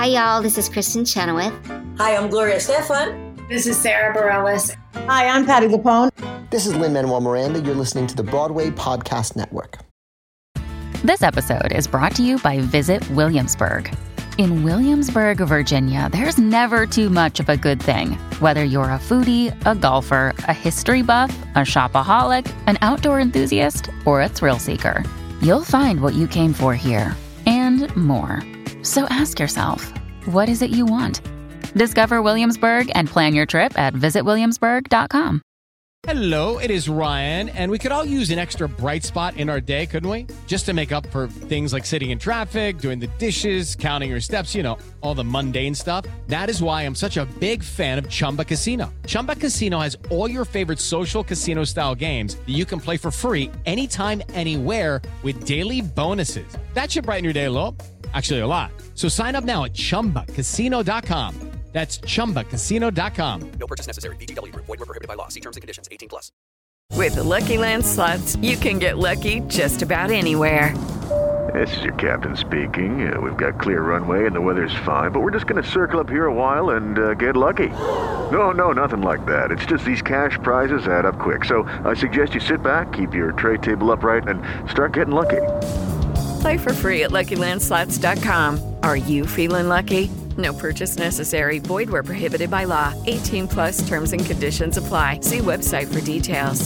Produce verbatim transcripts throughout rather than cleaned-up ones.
Hi, y'all. This is Kristen Chenoweth. Hi, I'm Gloria Stefan. This is Sarah Bareilles. Hi, I'm Patti LuPone. This is Lin-Manuel Miranda. You're listening to the Broadway Podcast Network. This episode is brought to you by Visit Williamsburg. In Williamsburg, Virginia, there's never too much of a good thing. Whether you're a foodie, a golfer, a history buff, a shopaholic, an outdoor enthusiast, or a thrill seeker, you'll find what you came for here and more. So ask yourself, what is it you want? Discover Williamsburg and plan your trip at visit williamsburg dot com. Hello, it is Ryan, and we could all use an extra bright spot in our day, couldn't we? Just to make up for things like sitting in traffic, doing the dishes, counting your steps, you know, all the mundane stuff. That is why I'm such a big fan of Chumba Casino. Chumba Casino has all your favorite social casino-style games that you can play for free anytime, anywhere with daily bonuses. That should brighten your day a little. Actually, a lot. So sign up now at chumba casino dot com. That's chumba casino dot com. No purchase necessary. V G W Group. Void where prohibited by law. See terms and conditions. eighteen plus. With the Lucky Land Slots, you can get lucky just about anywhere. This is your captain speaking. Uh, we've got clear runway and the weather's fine, but we're just going to circle up here a while and uh, get lucky. No, no, nothing like that. It's just these cash prizes add up quick. So I suggest you sit back, keep your tray table upright, and start getting lucky. Play for free at lucky land slots dot com. Are you feeling lucky? No purchase necessary. Void where prohibited by law. eighteen plus terms and conditions apply. See website for details.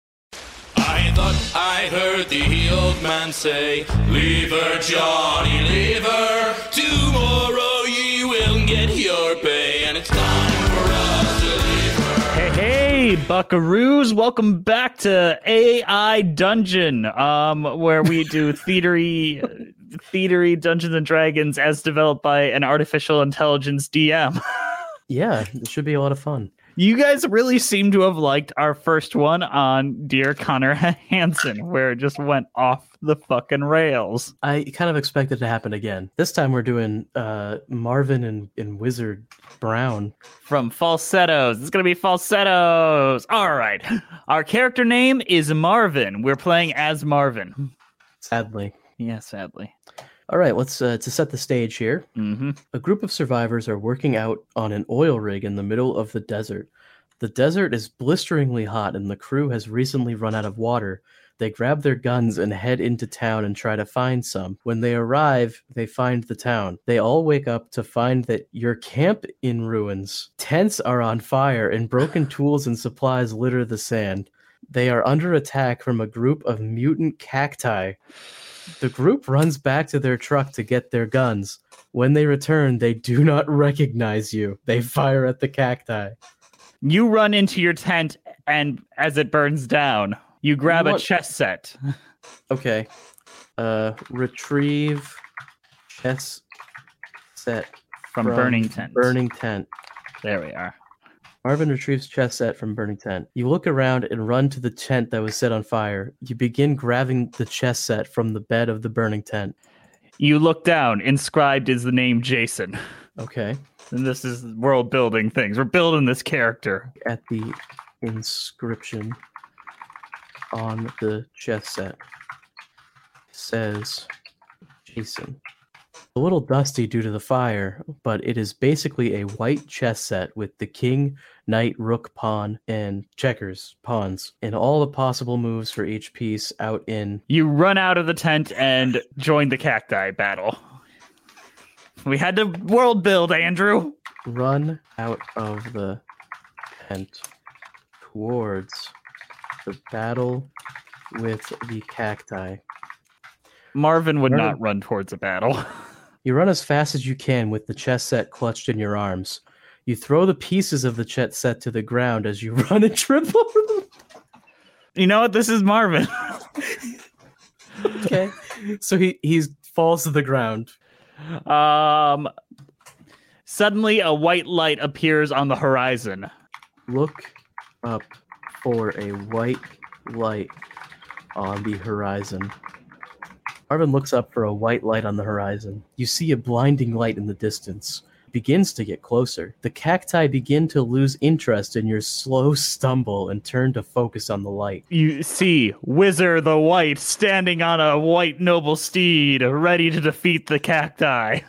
I thought I heard the old man say, leave her, Johnny, leave her. Tomorrow you will get your pay, and it's time for us to leave her. Hey, hey, buckaroos. Welcome back to A I Dungeon, um, where we do theatery... theatery Dungeons and Dragons as developed by an artificial intelligence D M. Yeah, it should be a lot of fun. You guys really seem to have liked our first one on Dear Connor Hansen, where it just went off the fucking rails. I kind of expect it to happen again. This time we're doing uh, Marvin and, and Wizard Brown. From Falsettos. It's going to be Falsettos. All right. Our character name is Marvin. We're playing as Marvin. Sadly. Yeah, sadly. All right, let's uh, to set the stage here. Mm-hmm. A group of survivors are working out on an oil rig in the middle of the desert. The desert is blisteringly hot, and the crew has recently run out of water. They grab their guns and head into town and try to find some. When they arrive, they find the town. They all wake up to find that your camp in ruins. Tents are on fire, and broken tools and supplies litter the sand. They are under attack from a group of mutant cacti. The group runs back to their truck to get their guns. When they return, they do not recognize you. They fire at the cacti. You run into your tent, and as it burns down, you grab what? a chess set. Okay. Uh, retrieve chess set from, from burning tent. Burning tent. There we are. Marvin retrieves chess set from burning tent. You look around and run to the tent that was set on fire. You begin grabbing the chess set from the bed of the burning tent. You look down. Inscribed is the name Jason. Okay. And this is world building things. We're building this character. At the inscription on the chess set says Jason. A little dusty due to the fire, but it is basically a white chess set with the king, knight, rook, pawn, and checkers, pawns, and all the possible moves for each piece out in... You run out of the tent and join the cacti battle. We had to world build, Andrew. Run out of the tent towards the battle with the cacti. Marvin would Marvin. not run towards a battle. You run as fast as you can with the chess set clutched in your arms. You throw the pieces of the chess set to the ground as you run and trip over them. You know what? This is Marvin. Okay. So he he falls to the ground. Um. Suddenly, a white light appears on the horizon. Look up for a white light on the horizon. Marvin looks up for a white light on the horizon. You see a blinding light in the distance. It begins to get closer. The cacti begin to lose interest in your slow stumble and turn to focus on the light. You see Whizzer the White standing on a white noble steed, ready to defeat the cacti.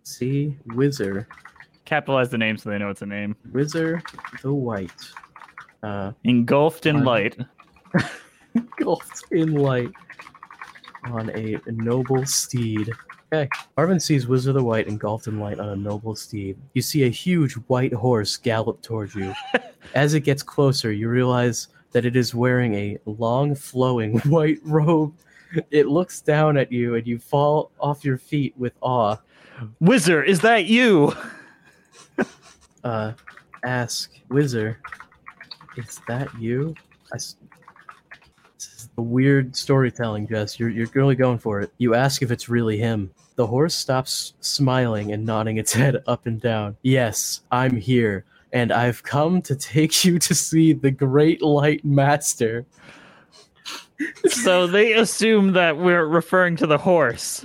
see Whizzer. Capitalize the name so they know it's a name. Whizzer the White. Uh, Engulfed in on, light. Engulfed in light on a noble steed. Okay. Marvin sees Whizzer the White engulfed in light on a noble steed. You see a huge white horse gallop towards you. As it gets closer, you realize that it is wearing a long, flowing white robe. It looks down at you, and you fall off your feet with awe. Whizzer, is that you? uh, ask Whizzer, is that you? I, this is a weird storytelling, Jess. You're you're really going for it. You ask if it's really him. The horse stops smiling and nodding its head up and down. Yes, I'm here, and I've come to take you to see the Great Light Master. So they assume that we're referring to the horse.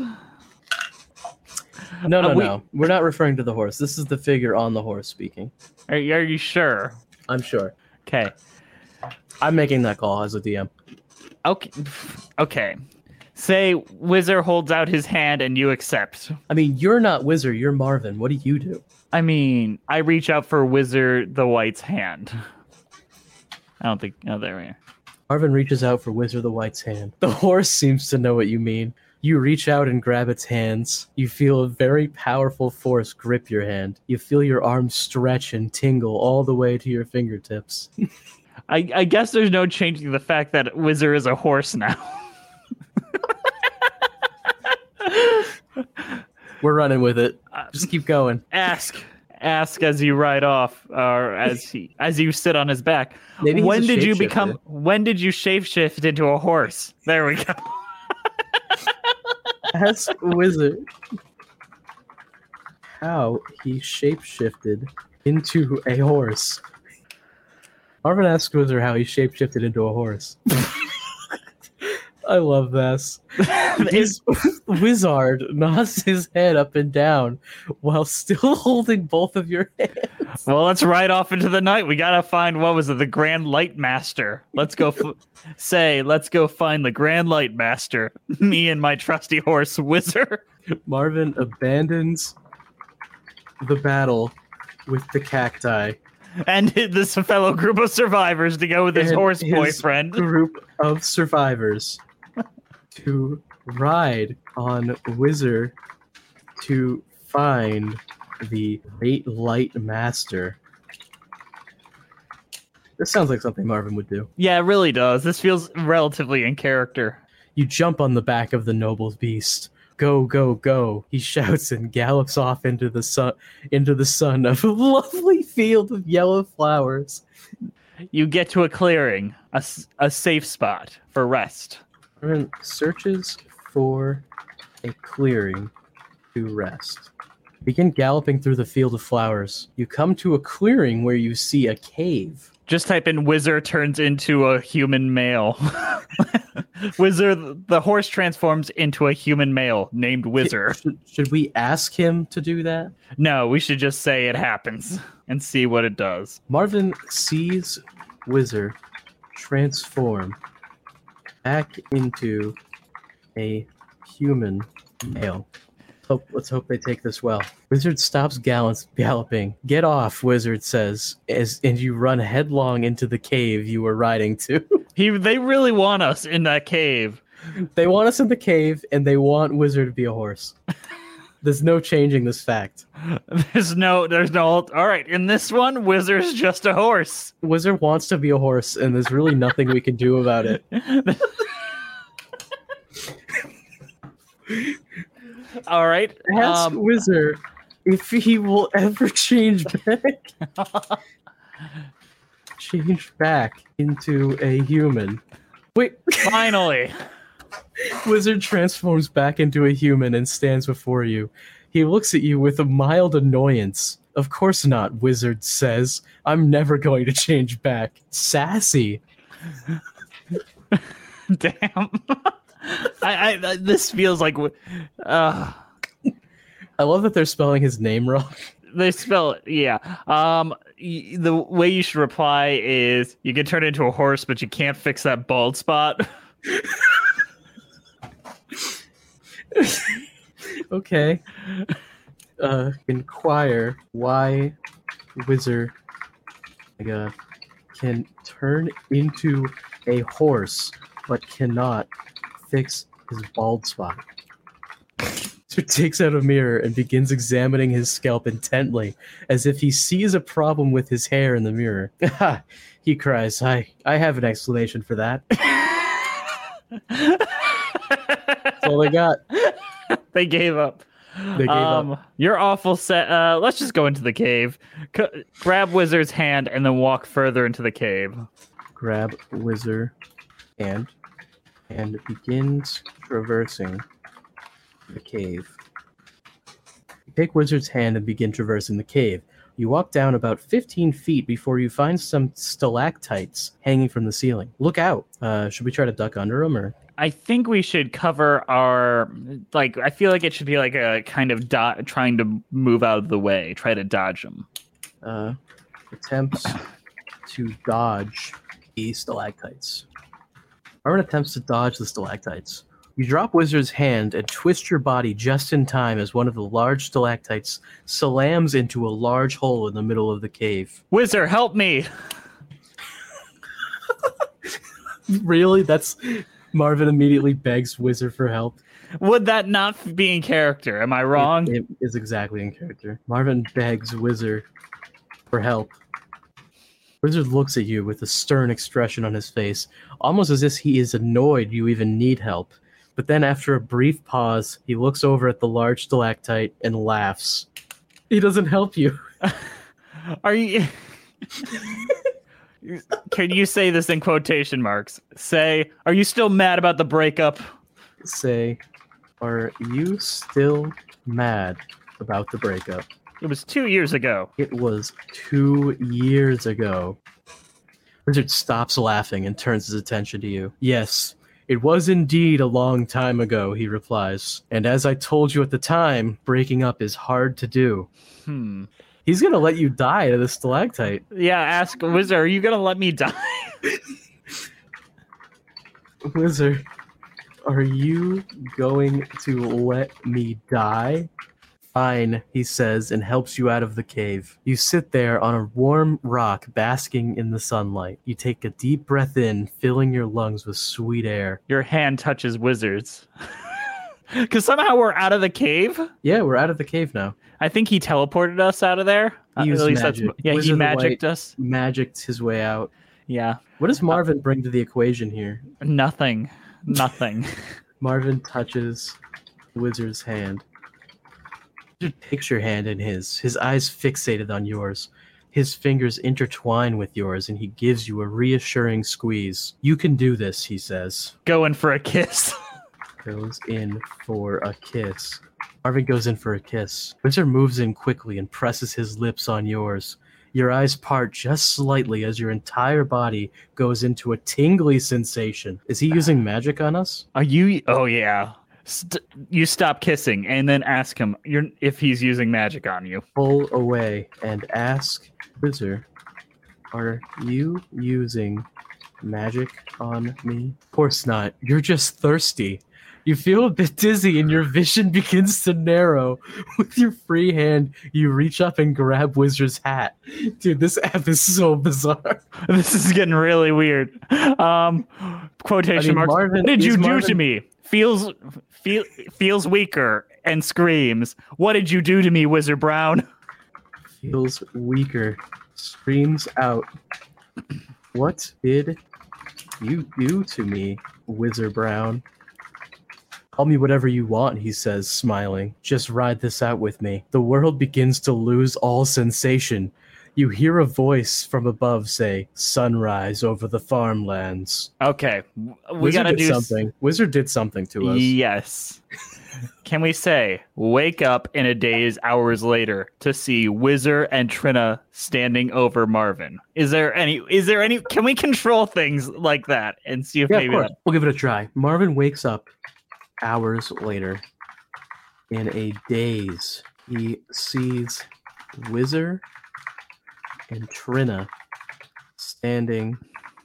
No, no, uh, we... no. We're not referring to the horse. This is the figure on the horse speaking. Are, are you sure? I'm sure. Okay. I'm making that call as a D M. Okay. Okay. Say Whizzer holds out his hand and you accept. I mean, you're not Whizzer, you're Marvin. What do you do? I mean, I reach out for Whizzer the White's hand. I don't think... Oh, there we are. Marvin reaches out for Whizzer the White's hand. The horse seems to know what you mean. You reach out and grab its hands. You feel a very powerful force grip your hand. You feel your arms stretch and tingle all the way to your fingertips. I, I guess there's no changing the fact that Whizzer is a horse now. We're running with it. Just keep going. Ask. Ask as you ride off, or as he, as you sit on his back. Maybe he's when a did you shapeshifter. become? When did you shapeshift into a horse? There we go. Ask Whizzer how he shapeshifted into a horse. Marvin asked Whizzer how he shapeshifted into a horse. I love this. His Wizard nods his head up and down while still holding both of your hands. Well, let's ride off into the night. We gotta find, what was it, the Grand Light Master. Let's go f- say, let's go find the Grand Light Master. Me and my trusty horse, Whizzer. Marvin abandons the battle with the cacti. And this fellow group of survivors to go with his and horse his boyfriend. Group of survivors to ride on Whizzer to find the Great Light Master. This sounds like something Marvin would do. Yeah, it really does. This feels relatively in character. You jump on the back of the noble beast. Go, go, go, he shouts and gallops off into the sun into the sun of a lovely field of yellow flowers. You get to a clearing, a, a safe spot for rest. Marvin searches for a clearing to rest. Begin galloping through the field of flowers. You come to a clearing where you see a cave. Just type in Whizzer turns into a human male. Whizzer, the horse transforms into a human male named Whizzer. Should, should we ask him to do that? No, we should just say it happens and see what it does. Marvin sees Whizzer transform back into a human male. Hope, let's hope they take this well. Wizard stops gall- galloping. Get off, Wizard says, as and you run headlong into the cave you were riding to. He, they really want us in that cave. They want us in the cave, and they want Wizard to be a horse. There's no changing this fact. There's no, there's no, all right, in this one, Wizard's just a horse. Wizard wants to be a horse, and there's really nothing we can do about it. All right. Ask um, Wizard if he will ever change back. change back into a human. Wait. Finally. Wizard transforms back into a human and stands before you. He looks at you with a mild annoyance. Of course not, Wizard says. I'm never going to change back. Sassy. Damn. I, I this feels like uh I love that they're spelling his name wrong. They spell it, yeah. Um y- the way you should reply is you can turn into a horse, but you can't fix that bald spot. Okay. uh, inquire why Wizard my God, can turn into a horse but cannot fix his bald spot. Wizard takes out a mirror and begins examining his scalp intently, as if he sees a problem with his hair in the mirror. He cries, I, I have an explanation for that. That's all they got. They gave up. They gave um, up. You're awful set. Uh, let's just go into the cave. C- grab Wizard's hand and then walk further into the cave. Grab Wizard hand and begins traversing the cave. You take Wizard's hand and begin traversing the cave. You walk down about fifteen feet before you find some stalactites hanging from the ceiling. Look out. Uh, should we try to duck under them, or? I think we should cover our, like, I feel like it should be like a kind of do- trying to move out of the way, try to dodge them. Uh, attempts to dodge the stalactites. Marvin attempts to dodge the stalactites. You drop Wizard's hand and twist your body just in time as one of the large stalactites slams into a large hole in the middle of the cave. Wizard, help me! Really? That's... Marvin immediately begs Wizard for help. Would that not be in character? Am I wrong? It, it is exactly in character. Marvin begs Wizard for help. Wizard looks at you with a stern expression on his face, almost as if he is annoyed you even need help. But then after a brief pause, he looks over at the large stalactite and laughs. He doesn't help you. Are you... Can you say this in quotation marks? Say, are you still mad about the breakup? Say, are you still mad about the breakup? It was two years ago. It was two years ago. Wizard stops laughing and turns his attention to you. Yes, it was indeed a long time ago, he replies. And as I told you at the time, breaking up is hard to do. Hmm. He's gonna let you die to the stalactite. Yeah, ask Wizard, are you gonna let me die? Wizard, are you going to let me die? Fine, he says, and helps you out of the cave. You sit there on a warm rock, basking in the sunlight. You take a deep breath in, filling your lungs with sweet air. Your hand touches Wizard's. Because somehow we're out of the cave? Yeah, we're out of the cave now. I think he teleported us out of there. He uh, used at least magic. That's, yeah, Wizard he magicked White us. Magicked his way out. Yeah. What does Marvin uh, bring to the equation here? Nothing. Nothing. Marvin touches Wizard's hand. Wizard takes your hand in his, his eyes fixated on yours. His fingers intertwine with yours, and he gives you a reassuring squeeze. You can do this, he says. Going for a kiss. Goes in for a kiss. Marvin goes in for a kiss. Wizard moves in quickly and presses his lips on yours. Your eyes part just slightly as your entire body goes into a tingly sensation. Is he using magic on us? Are you? Oh, yeah. St- you stop kissing and then ask him you're, if he's using magic on you. Pull away and ask Wizard, are you using magic on me? Of course not. You're just thirsty. You feel a bit dizzy and your vision begins to narrow. With your free hand, you reach up and grab Wizard's hat. Dude, this app is so bizarre. This is getting really weird. Um, quotation I mean, marks. Marvin, what did you Marvin... do to me? Feels feel, feels weaker and screams. What did you do to me, Wizard Brown? Feels weaker. Screams out. What did you do to me, Wizard Brown? Call me whatever you want, he says, smiling. Just ride this out with me. The world begins to lose all sensation. You hear a voice from above say, sunrise over the farmlands. Okay, we Wizard gotta did do something. Wizard did something to us. Yes. Can we say, wake up in a days, hours later to see Wizard and Trina standing over Marvin? Is there any, is there any, can we control things like that and see if yeah, maybe of course. That... We'll give it a try. Marvin wakes up hours later. In a daze, he sees Wizard and Trina standing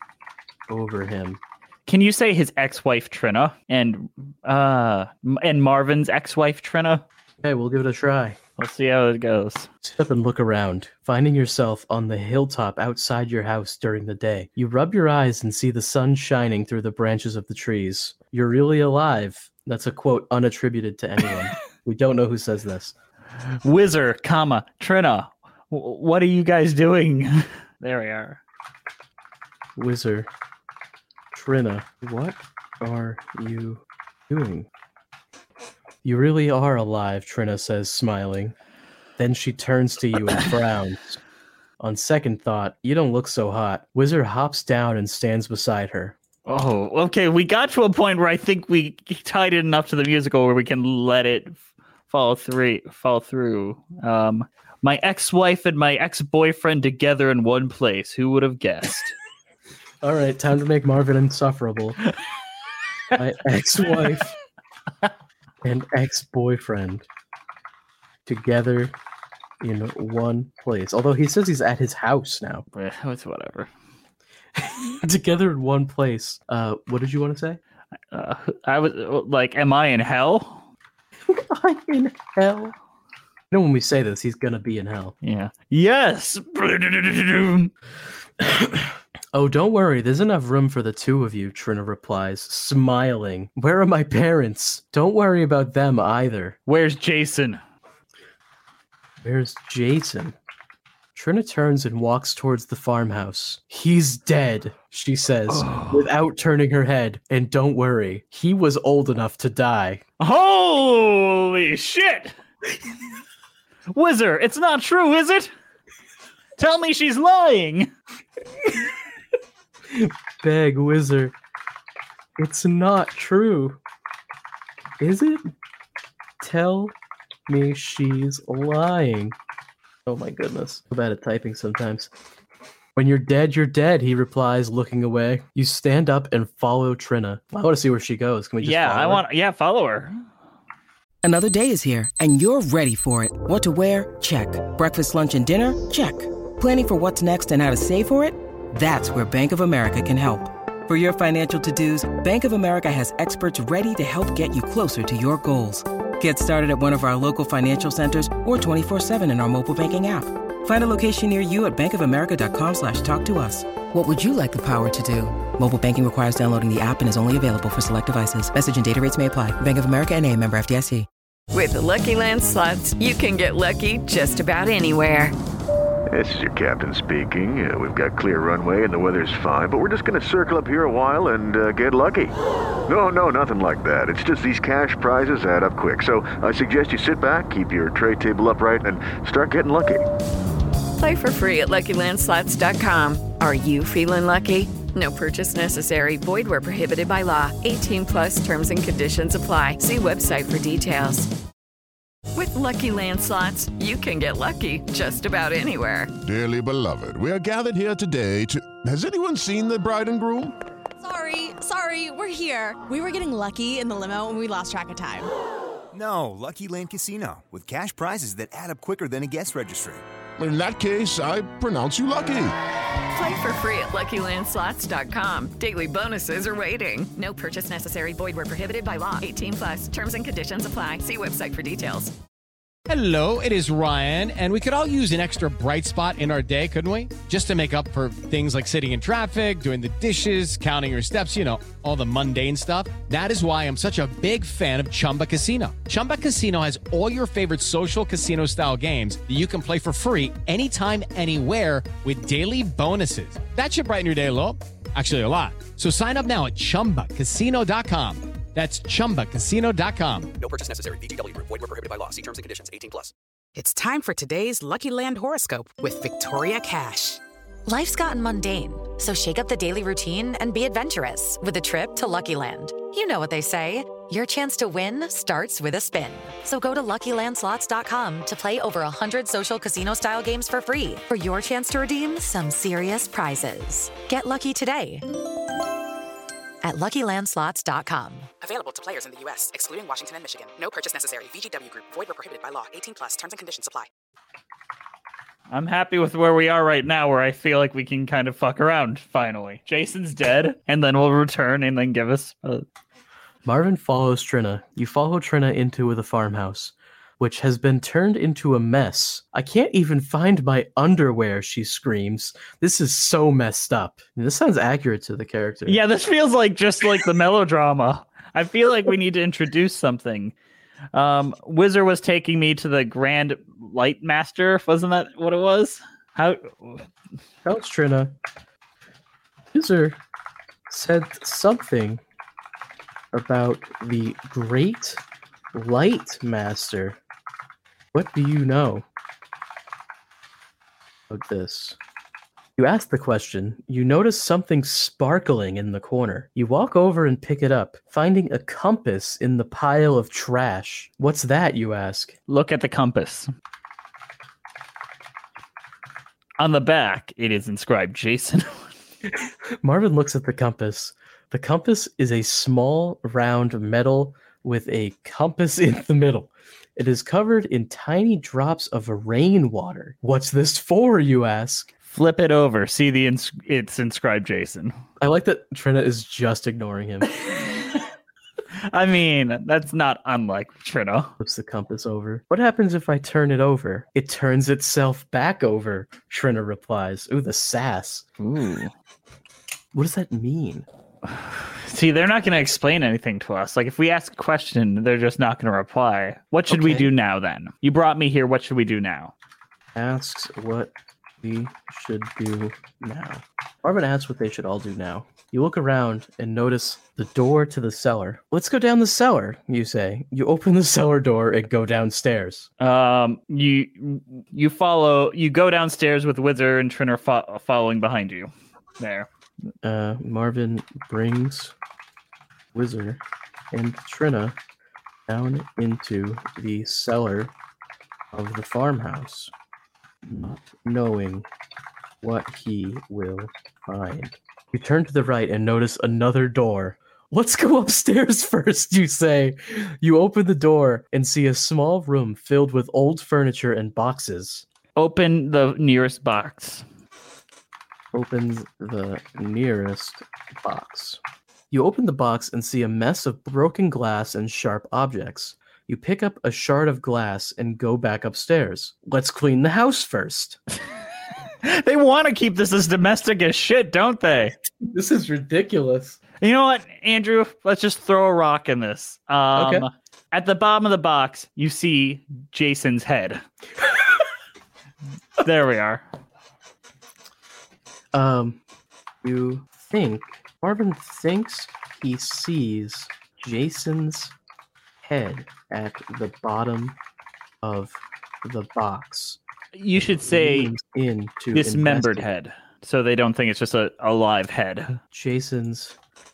over him. Can you say his ex-wife Trina and uh and Marvin's ex-wife Trina? Okay, we'll give it a try. Let's see how it goes. Sit up and look around, finding yourself on the hilltop outside your house during the day. You rub your eyes and see the sun shining through the branches of the trees. You're really alive. That's a quote unattributed to anyone. We don't know who says this. Whizzer, comma, Trina, w- what are you guys doing? There we are. Whizzer, Trina, what are you doing? You really are alive, Trina says, smiling. Then she turns to you and frowns. On second thought, you don't look so hot. Whizzer hops down and stands beside her. Oh, okay. We got to a point where I think we tied it enough to the musical where we can let it follow through. Fall through. Um, my ex-wife and my ex-boyfriend together in one place. Who would have guessed? All right, time to make Marvin insufferable. My ex-wife and ex-boyfriend together in one place. Although he says he's at his house now. It's whatever. Together in one place. Uh, what did you want to say? Uh, I was like, am I in hell? I'm in hell. You know, when we say this, he's gonna be in hell. Yeah. Yes. Oh, don't worry. There's enough room for the two of you, Trina replies, smiling. Where are my parents? Don't worry about them either. Where's Jason? Where's Jason? Trina turns and walks towards the farmhouse. He's dead, she says, oh. without turning her head. And don't worry, he was old enough to die. Holy shit! Whizzer, it's not true, is it? Tell me she's lying. Beg, Whizzer. It's not true. Is it? Tell me she's lying. Oh my goodness. I'm bad at typing sometimes. When you're dead, you're dead, he replies, looking away. You stand up and follow Trina. I want to see where she goes. Can we just Yeah, follow I her? want yeah, follow her. Another day is here, and you're ready for it. What to wear? Check. Breakfast, lunch, and dinner? Check. Planning for what's next and how to save for it? That's where Bank of America can help. For your financial to-dos, Bank of America has experts ready to help get you closer to your goals. Get started at one of our local financial centers or twenty-four seven in our mobile banking app. Find a location near you at bankofamerica.com slash talk to us. What would you like the power to do? Mobile banking requires downloading the app and is only available for select devices. Message and data rates may apply. Bank of America N A, member F D I C. With the Lucky Land Slots, you can get lucky just about anywhere. This is your captain speaking. Uh, we've got clear runway and the weather's fine, but we're just going to circle up here a while and uh, get lucky. No, no, nothing like that. It's just these cash prizes add up quick. So I suggest you sit back, keep your tray table upright, and start getting lucky. Play for free at Lucky Land Slots dot com. Are you feeling lucky? No purchase necessary. Void where prohibited by law. eighteen plus terms and conditions apply. See website for details. With Lucky Land Slots, you can get lucky just about anywhere. Dearly beloved, we are gathered here today to... Has anyone seen the bride and groom? Sorry, sorry, we're here. We were getting lucky in the limo and we lost track of time. No, Lucky Land Casino, with cash prizes that add up quicker than a guest registry. In that case, I pronounce you lucky. Play for free at Lucky Land Slots dot com. Daily bonuses are waiting. No purchase necessary. Void where prohibited by law. eighteen plus. Terms and conditions apply. See website for details. Hello, it is Ryan, and we could all use an extra bright spot in our day, couldn't we? Just to make up for things like sitting in traffic, doing the dishes, counting your steps, you know, all the mundane stuff. That is why I'm such a big fan of Chumba Casino. Chumba Casino has all your favorite social casino-style games that you can play for free anytime, anywhere with daily bonuses. That should brighten your day a little. Actually, a lot. So sign up now at chumba casino dot com. That's chumba casino dot com. No purchase necessary. V G W Group. Void where prohibited by law. See terms and conditions. eighteen plus. It's time for today's Lucky Land horoscope with Victoria Cash. Life's gotten mundane, so shake up the daily routine and be adventurous with a trip to Lucky Land. You know what they say. Your chance to win starts with a spin. So go to Lucky Land Slots dot com to play over one hundred social casino-style games for free for your chance to redeem some serious prizes. Get lucky today at Lucky Land Slots dot com. Available to players in the U S, excluding Washington and Michigan. No purchase necessary. V G W Group. Void where prohibited by law. eighteen plus. Terms and conditions apply. I'm happy with where we are right now, where I feel like we can kind of fuck around, finally. Jason's dead, and then we'll return and then give us a... Marvin follows Trina. You follow Trina into the farmhouse. which has been turned into a mess. I can't even find my underwear, she screams. This is so messed up. And this sounds accurate to the character. Yeah, this feels like just like the melodrama. I feel like we need to introduce something. Um, Whizzer was taking me to the Grand Light Master. Wasn't that what it was? How? Couch Trina. Whizzer said something about the Great Light Master. What do you know about this? You ask the question. You notice something sparkling in the corner. You walk over and pick it up, finding a compass in the pile of trash. What's that, you ask? Look at the compass. On the back, it is inscribed Jason. Marvin looks at the compass. The compass is a small, round metal with a compass in the middle. It is covered in tiny drops of rainwater. What's this for, you ask? Flip it over. See the ins- it's inscribed Jason. I like that Trina is just ignoring him. I mean, that's not unlike Trina. Flips the compass over. What happens if I turn it over? It turns itself back over, Trina replies. Ooh, the sass. Ooh. What does that mean? See, they're not going to explain anything to us. Like, if we ask a question, they're just not going to reply. What should okay. we do now, then? You brought me here. What should we do now? Asks what we should do now. Marvin asks what they should all do now. You look around and notice the door to the cellar. Let's go down the cellar, you say. You open the cellar door and go downstairs. Um, you you follow. You go downstairs with Whizzer and Trina fo- following behind you. There. Uh, Marvin brings Whizzer and Trina down into the cellar of the farmhouse, not knowing what he will find. You turn to the right and notice another door. Let's go upstairs first, you say. You open the door and see a small room filled with old furniture and boxes. Open the nearest box. Opens the nearest box. You open the box and see a mess of broken glass and sharp objects. You pick up a shard of glass and go back upstairs. Let's clean the house first. They want to keep this as domestic as shit, don't they? This is ridiculous. You know what, Andrew? Let's just throw a rock in this. Um, okay. At the bottom of the box, you see Jason's head. There we are. Um, you think, Marvin thinks he sees Jason's head at the bottom of the box. You should say into dismembered head, so they don't think it's just a, a live head. Jason's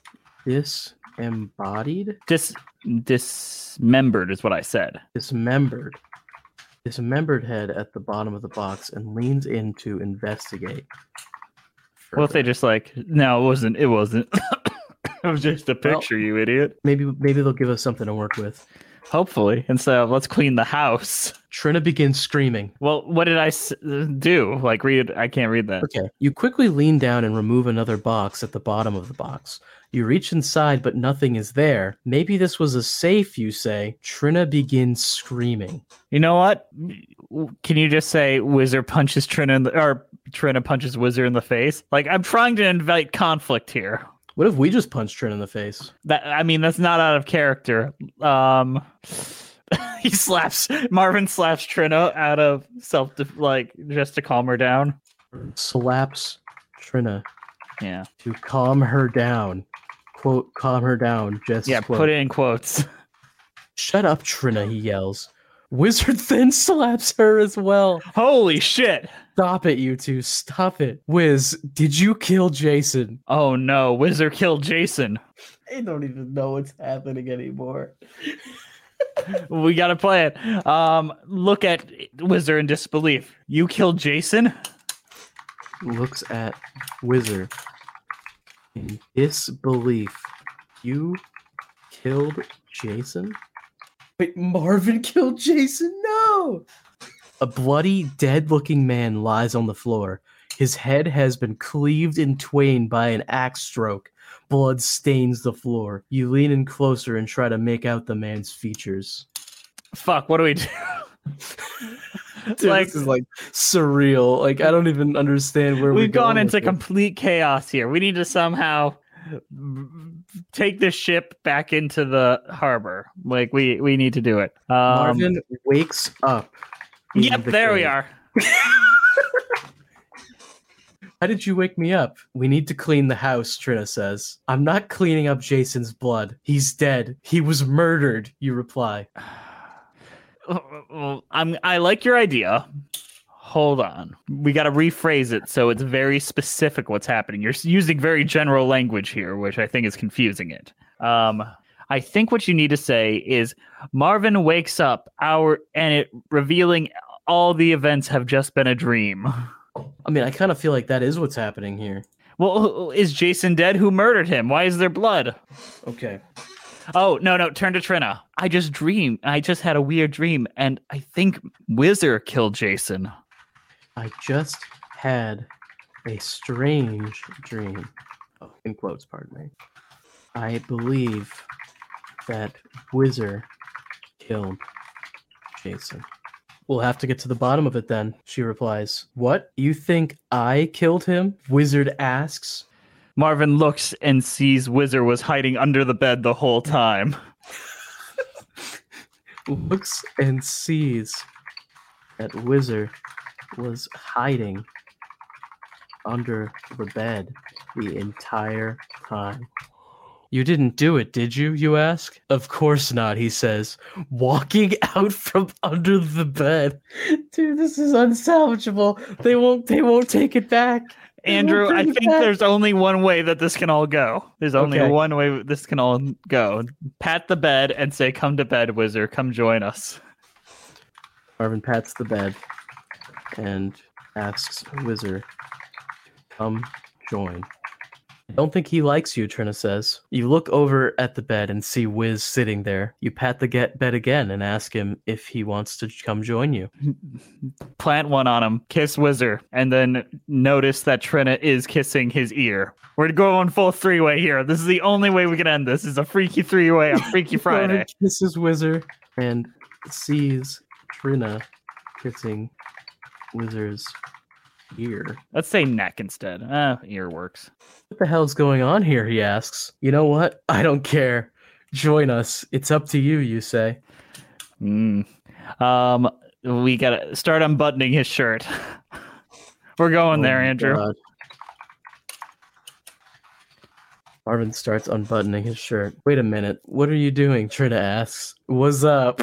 disembodied? Dis, dismembered is what I said. Dismembered. Dismembered head at the bottom of the box and leans in to investigate. What if they just like, no, it wasn't, it wasn't. It was just a picture, well, you idiot. Maybe maybe they'll give us something to work with. Hopefully, instead of let's clean the house. Trina begins screaming. Well, what did I s- do? Like, read, I can't read that. Okay. You quickly lean down and remove another box at the bottom of the box. You reach inside, but nothing is there. Maybe this was a safe, you say. Trina begins screaming. You know what? Can you just say Whizzer punches Trina in the, or Trina punches Whizzer in the face? Like, I'm trying to invite conflict here. What if we just punched Trina in the face? That I mean, that's not out of character. Um, he slaps Marvin slaps Trina out of self, like just to calm her down. Slaps Trina. Yeah. To calm her down. Quote, calm her down. Just yeah. quote. Put it in quotes. Shut up, Trina, he yells. Whizzer then slaps her as well. Holy shit. Stop it, you two. Stop it. Wiz, did you kill Jason? Oh no, Whizzer killed Jason. I don't even know what's happening anymore. We gotta play it. Um, look at Whizzer in disbelief. You killed Jason? Looks at Whizzer in disbelief. You killed Jason? Wait, Marvin killed Jason? No! A bloody, dead-looking man lies on the floor. His head has been cleaved in twain by an axe stroke. Blood stains the floor. You lean in closer and try to make out the man's features. fuck, what do we do? Dude, Like- this is like surreal. Like I don't even understand where We've we're gone going into with it. complete chaos here. We need to somehow take this ship back into the harbor. Like we we need to do it. Um, Marvin wakes up. in Yep, the there we cave. are. How did you wake me up? We need to clean the house, Trina says. I'm not cleaning up Jason's blood. He's dead. He was murdered, you reply. I'm I like your idea. Hold on. We got to rephrase it so it's very specific what's happening. You're using very general language here, which I think is confusing it. Um, I think what you need to say is Marvin wakes up our and it revealing all the events have just been a dream. I mean, I kind of feel like that is what's happening here. Well, is Jason dead? Who murdered him? Why is there blood? Okay. Oh, no, no, turn to Trina. I just dreamed. I just had a weird dream, and I think Whizzer killed Jason. I just had a strange dream. Oh, in quotes, pardon me. I believe that Whizzer killed Jason. We'll have to get to the bottom of it then, she replies. What? You think I killed him? Wizard asks. Marvin looks and sees Whizzer was hiding under the bed the whole time. Looks and sees that Whizzer was hiding under the bed the entire time. You didn't do it, did you, you ask? Of course not, he says, walking out from under the bed. Dude, this is unsalvageable. They won't they won't take it back. They won't Andrew, I bring it think back. there's only one way that this can all go. There's only Okay. one way this can all go. Pat the bed and say, come to bed, Whizzer. Come join us. Marvin pats the bed and asks Whizzer to come join. I don't think he likes you, Trina says. You look over at the bed and see Wiz sitting there. You pat the get bed again and ask him if he wants to come join you. Plant one on him, kiss Whizzer, and then notice that Trina is kissing his ear. We're going full three-way here. This is the only way we can end this. This is a freaky three-way on Freaky Friday. Marvin kisses Whizzer and sees Trina kissing Whizzer's ear. Let's say neck instead. Uh, ear works. What the hell's going on here? He asks. You know what? I don't care. Join us. It's up to you, you say. Mm. Um, we gotta start unbuttoning his shirt. We're going Oh there, my Andrew. God. Marvin starts unbuttoning his shirt. Wait a minute. What are you doing? Trina asks. What's up?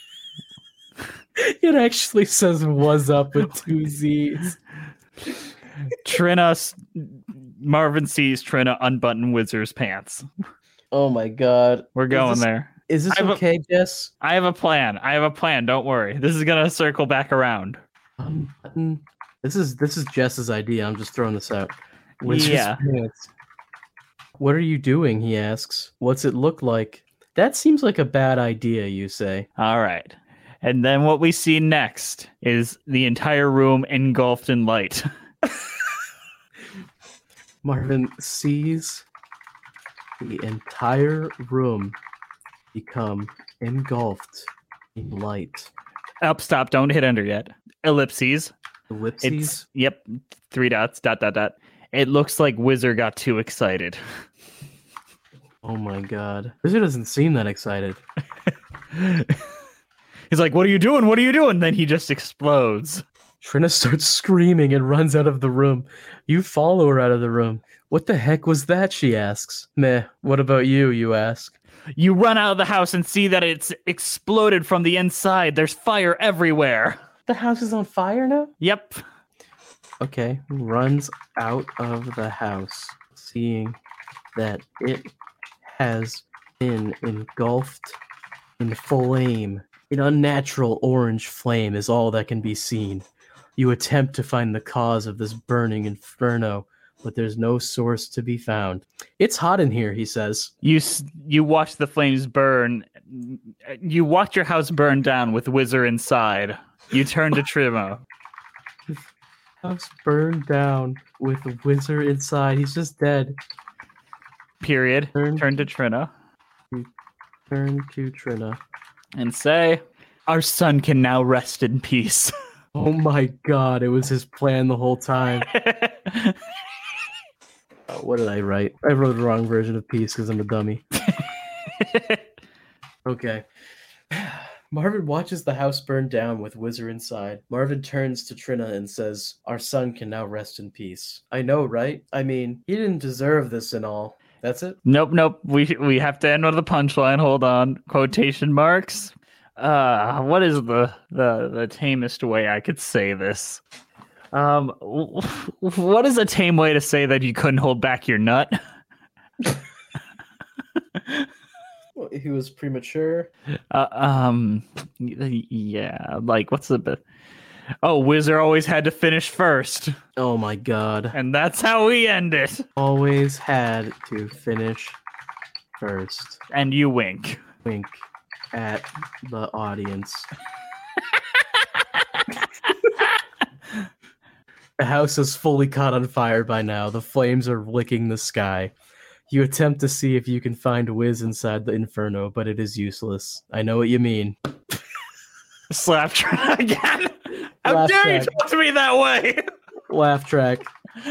It actually says "was up" with two Z's. Trina, Marvin sees Trina unbutton Whizzer's pants. Oh my God. We're going is this, there. Is this I have a- okay, Jess? I have a plan. I have a plan. Don't worry. This is gonna circle back around. Unbutton. This is this is Jess's idea. I'm just throwing this out. Whizzer's Yeah. pants. What are you doing? He asks. What's it look like? That seems like a bad idea, you say. All right. And then what we see next is the entire room engulfed in light. Marvin sees the entire room become engulfed in light. Up, stop, don't hit enter yet. Ellipses. Ellipses? It's, yep, three dots, dot, dot, dot. It looks like Whizzer got too excited. Oh my God. Wizard doesn't seem that excited. He's like, what are you doing? What are you doing? Then he just explodes. Trina starts screaming and runs out of the room. You follow her out of the room. What the heck was that? She asks. Meh, what about you? You ask. You run out of the house and see that it's exploded from the inside. There's fire everywhere. The house is on fire now? Yep. Okay, runs out of the house, seeing that it has been engulfed in flame. An unnatural orange flame is all that can be seen. You attempt to find the cause of this burning inferno, but there's no source to be found. It's hot in here, he says. You s- you watch the flames burn. You watch your house burn down with Whizzer inside. You turn to Trimo. House burned down with a wizard inside. He's just dead. Period. Turn, turn to Trina. Turn to Trina. And say, Our son can now rest in peace. Oh my god, it was his plan the whole time. Oh, what did I write? I wrote the wrong version of peace because I'm a dummy. Okay. Marvin watches the house burn down with Whizzer inside. Marvin turns to Trina and says, our son can now rest in peace. I know, right? I mean, he didn't deserve this and all. That's it? Nope, nope. We we have to end with the punchline. Hold on. Quotation marks. Uh, what is the, the, the tamest way I could say this? Um, what is a tame way to say that you couldn't hold back your nut? Well, he was premature. Uh, um, yeah, like what's the bit? Oh, Whizzer always had to finish first. Oh my god. And that's how we end it. Always had to finish first. And you wink. Wink at the audience. The house is fully caught on fire by now. The flames are licking the sky. You attempt to see if you can find Wiz inside the inferno, but it is useless. I know what you mean. Slap track again. How Laugh dare track. you talk to me that way? Laugh track.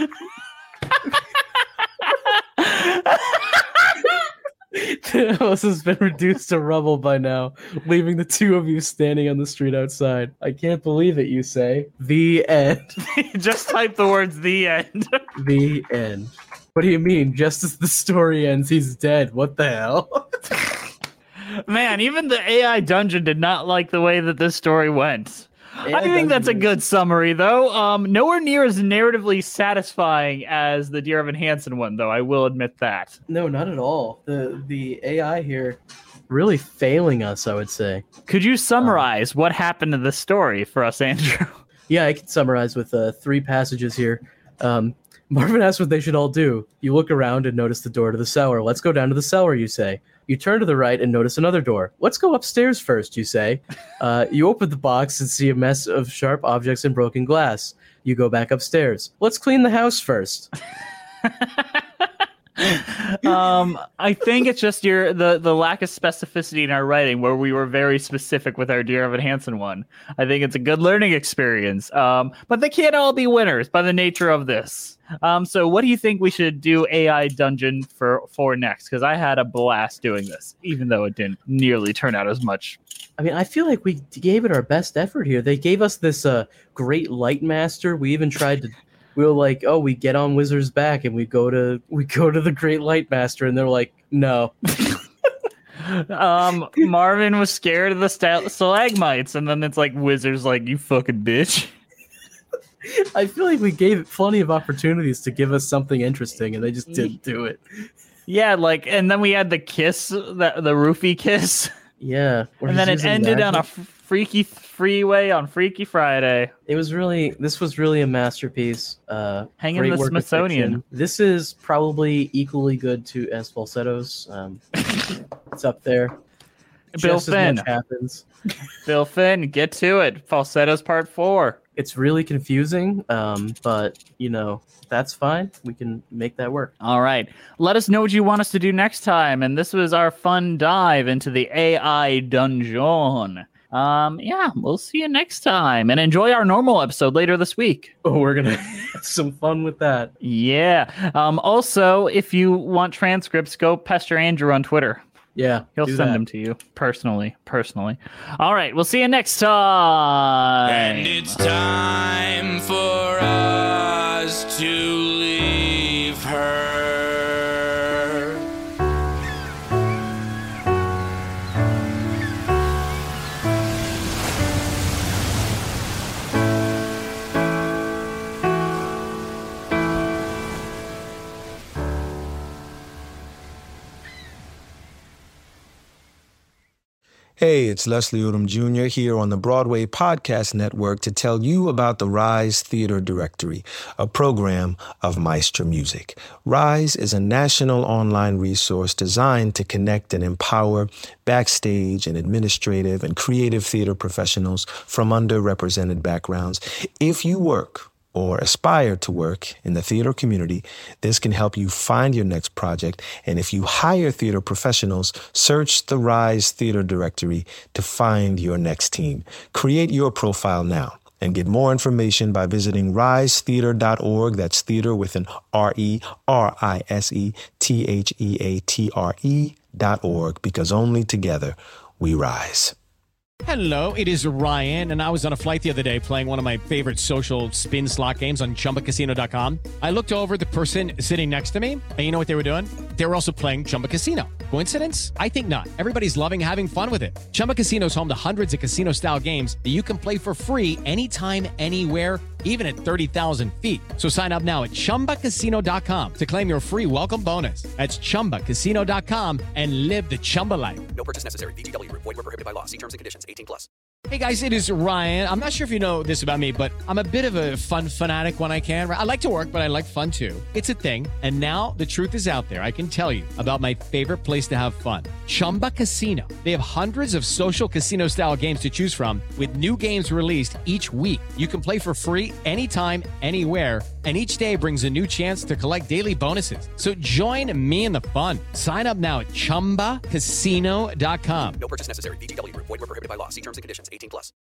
The house has been reduced to rubble by now, leaving the two of you standing on the street outside. I can't believe it, you say. The end. Just type the words "the end." The end. What do you mean? Just as the story ends, he's dead. What the hell? Man, even the A I dungeon did not like the way that this story went. A I I think that's a dungeon- good summary, though. Um, nowhere near as narratively satisfying as the Dear Evan Hansen one, though. I will admit that. No, not at all. The the A I here really failing us, I would say. Could you summarize um, what happened to the story for us, Andrew? Yeah, I can summarize with uh, three passages here. Um, Marvin asks what they should all do. You look around and notice the door to the cellar. Let's go down to the cellar, you say. You turn to the right and notice another door. Let's go upstairs first, you say. Uh, you open the box and see a mess of sharp objects and broken glass. You go back upstairs. Let's clean the house first. um, I think it's just your the, the lack of specificity in our writing, where we were very specific with our Dear Evan Hansen one. I think it's a good learning experience. Um, but they can't all be winners by the nature of this. Um, so what do you think we should do A I Dungeon for, for next? Because I had a blast doing this, even though it didn't nearly turn out as much. I mean, I feel like we gave it our best effort here. They gave us this uh, great light master. We even tried to... We were like, oh, we get on Whizzer's back and we go to we go to the Great Light Master, and they're like, no. um, Marvin was scared of the st- stalagmites, and then it's like Whizzer's like, you fucking bitch. I feel like we gave it plenty of opportunities to give us something interesting, and they just didn't do it. Yeah, like, and then we had the kiss, the the roofie kiss. Yeah, and then it ended magic. on a freaky freeway on Freaky Friday. It was really, this was really a masterpiece. Uh, Hang in the Smithsonian. This is probably equally good to as Falsettos. Um, it's up there. Bill Just Finn as much happens. Bill Finn, get to it. Falsettos Part Four. It's really confusing, um, but you know, that's fine. We can make that work. All right. Let us know what you want us to do next time. And this was our fun dive into the A I dungeon. Um, yeah, we'll see you next time. And enjoy our normal episode later this week. Oh, we're going to have some fun with that. Yeah. Um, also, if you want transcripts, go pester Andrew on Twitter. Yeah, he'll send that. them to you personally. Personally. All right. We'll see you next time. And it's time for us to leave her. Hey, it's Leslie Odom Junior here on the Broadway Podcast Network to tell you about the Rise Theater Directory, a program of Maestro Music. Rise is a national online resource designed to connect and empower backstage and administrative and creative theater professionals from underrepresented backgrounds. If you work or aspire to work in the theater community, this can help you find your next project. And if you hire theater professionals, search the Rise Theater Directory to find your next team. Create your profile now and get more information by visiting rise theater dot org. That's theater with an R E, R I S E, T H E A T R E dot org, because only together we rise. Hello, it is Ryan, and I was on a flight the other day playing one of my favorite social spin slot games on chumba casino dot com. I looked over at the person sitting next to me, and you know what they were doing? They were also playing Chumba Casino. Coincidence? I think not. Everybody's loving having fun with it. Chumba Casino is home to hundreds of casino-style games that you can play for free anytime, anywhere, even at thirty thousand feet. So sign up now at chumba casino dot com to claim your free welcome bonus. That's chumba casino dot com and live the Chumba life. No purchase necessary. V G W Group. Void where prohibited by law. See terms and conditions. eighteen plus. Hey guys, it is Ryan. I'm not sure if you know this about me, but I'm a bit of a fun fanatic when I can. I like to work, but I like fun too. It's a thing. And now the truth is out there. I can tell you about my favorite place to have fun. Chumba Casino. They have hundreds of social casino style games to choose from with new games released each week. You can play for free anytime, anywhere. And each day brings a new chance to collect daily bonuses. So join me in the fun. Sign up now at chumba casino dot com. No purchase necessary. V G W Group. Void where prohibited by law. See terms and conditions. eighteen plus.